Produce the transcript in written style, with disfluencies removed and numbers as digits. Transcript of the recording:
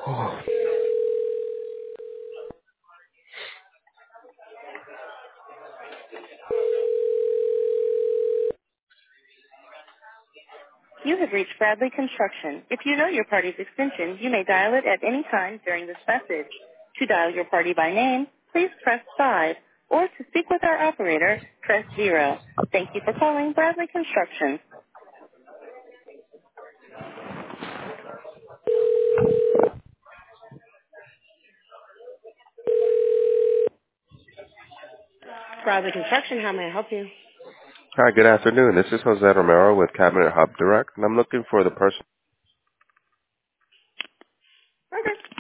You have reached Bradley Construction. If you know your party's extension, you may dial it at any time during this message. To dial your party by name, please press 5, or to speak with our operator, press 0. Thank you for calling Bradley Construction. Bradley Construction, how may I help you? Hi, good afternoon. This is Jose Romero with Cabinet Hub Direct, and I'm looking for the person. Okay.